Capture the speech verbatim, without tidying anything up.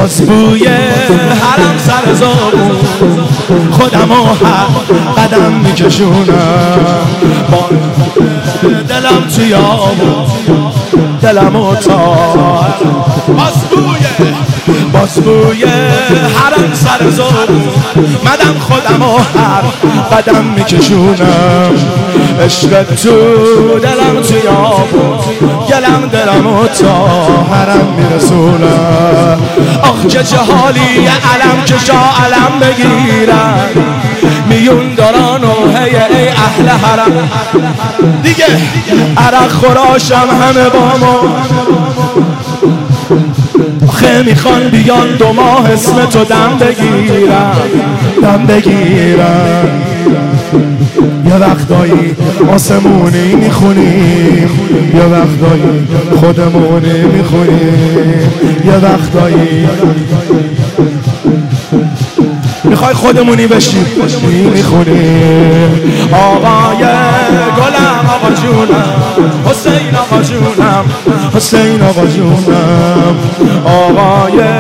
باز بوی حرم سر زبون خودم و هر قدم میکشونم با دلم توی آبون دلم و تا باز بوی باز بوی حرم سر زبون مدم خودم و هر قدم میکشونم عشق تو دلم توی آبون گلم دلم و تا حرم میرسونم آخ چه چه حالی علم که شا علم بگیرم میون داران و هی ای اهل حرم دیگه عرق خوراشم همه با ما آخه میخوان بیان دو ماه اسم تو دم بگیرم دم بگیرم یه وقتایی آسمونی میخونیم یه وقتایی خودمونی میخونیم یه وقتایی میخوای خودمونی بشیم میخونیم آقای گلم آقا جونم حسین آقا جونم حسین آقا جونم آقای